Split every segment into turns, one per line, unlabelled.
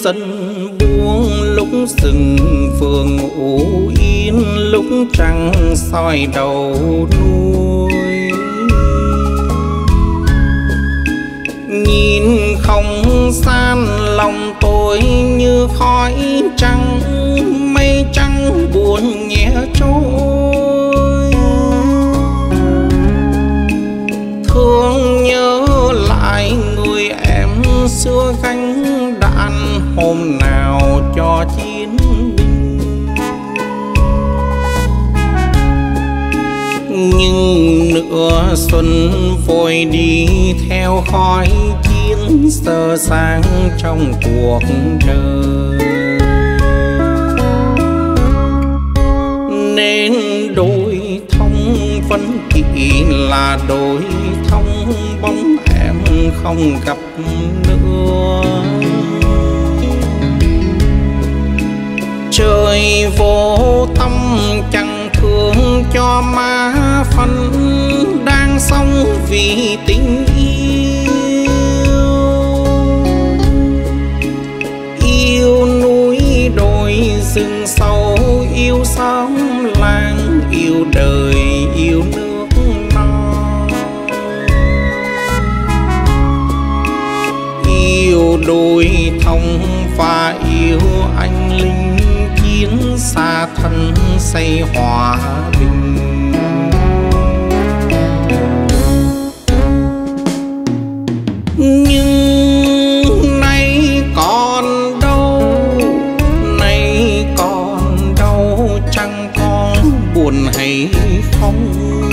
dần buông, lúc rừng phường ngủ yên, lúc trăng soi đầu núi. Nhìn không san lòng tôi như khói trắng, mây trắng buồn nhẹ trôi. Thương nhớ lại người em xưa gánh đạn, hôm nào cho chiến binh. Nhưng nửa xuân vội đi theo khói chiến, sơ sáng trong cuộc đời. Nên đôi thông vẫn kỹ là đôi thông, bóng em không gặp nữa. Trời vô tâm chẳng thương cho má phân, đang sống vì tình yêu. Yêu núi đồi rừng sâu, yêu xóm làng, yêu đời yêu nước non. Yêu đôi thông và yêu anh linh chiến, xa thân xây hòa bình. Nhưng nay còn đâu, nay còn đâu, chẳng có buồn hay không.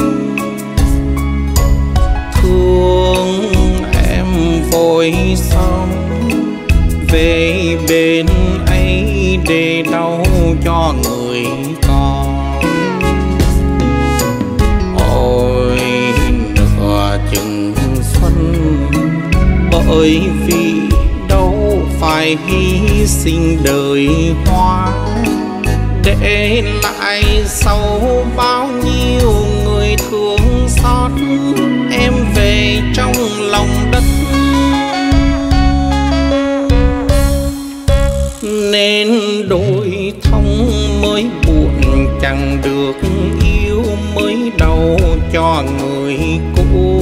Thương em vội xong về bên ấy để đau cho người con. Ôi nửa chừng xuân, bởi vì đâu phải hy sinh đời hoa, để lại sau bao nhiêu người thương xót em về trong lòng đất. Nên đôi thông mới buồn chẳng được yêu, mới đau cho người cũ.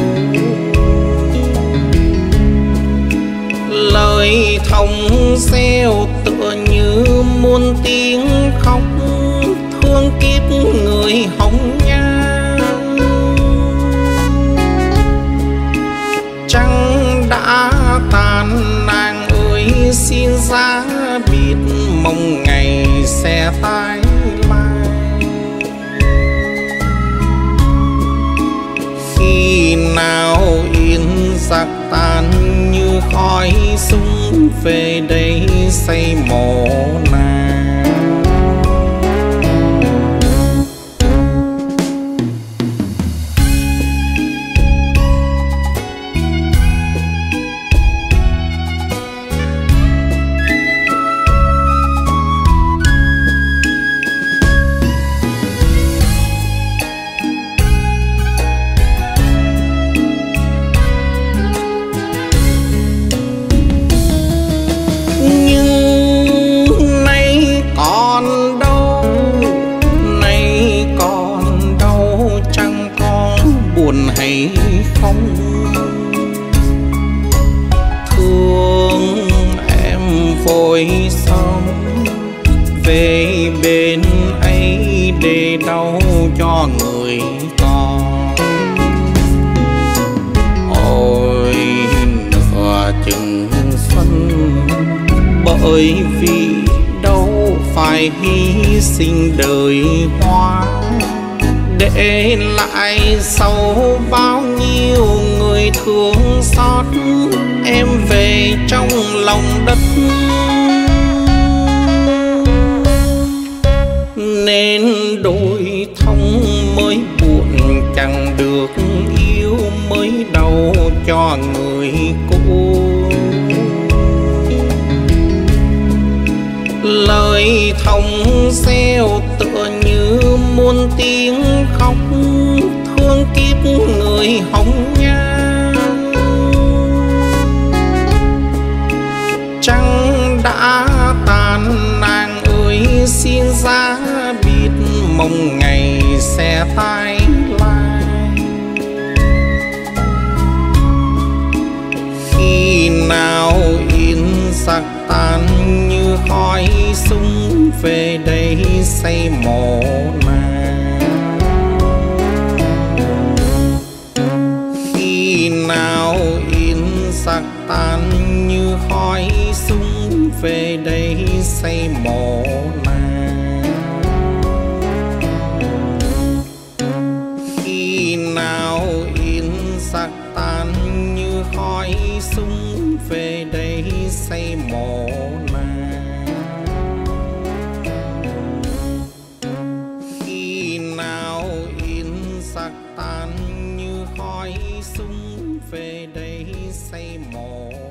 Lời thông reo tựa như muôn tiếng khóc, thương kiếp người hồng nhan. Trăng đã tàn nàng ơi xin giá biệt, mong ngày sẽ tái lai. Khi nào yên giặc tan như khói súng, về đây xây mộ nàng. Hay không thương em vội xong về bên ấy để đau cho người con. Ôi nửa chừng xuân, bởi vì đâu phải hy sinh đời hoa, để lại sau bao nhiêu người thương xót em về trong lòng đất. Nên đôi thông mới buồn chẳng được yêu, mới đau cho người cũ. Lời thông reo tựa như muôn tiếng khóc, thương kiếp người hồng nhan. Trăng đã mong ngày sẽ tái lai. Khi nào in sắc tan như khói súng về đây xây mộ nàng. Khi nào in sắc tan như khói súng về đây xây mộ nàng. Khi nào in sắc tan như khói súng về đây xây mộ nàng. Khi nào in sắc tan như khói súng về đây xây mộ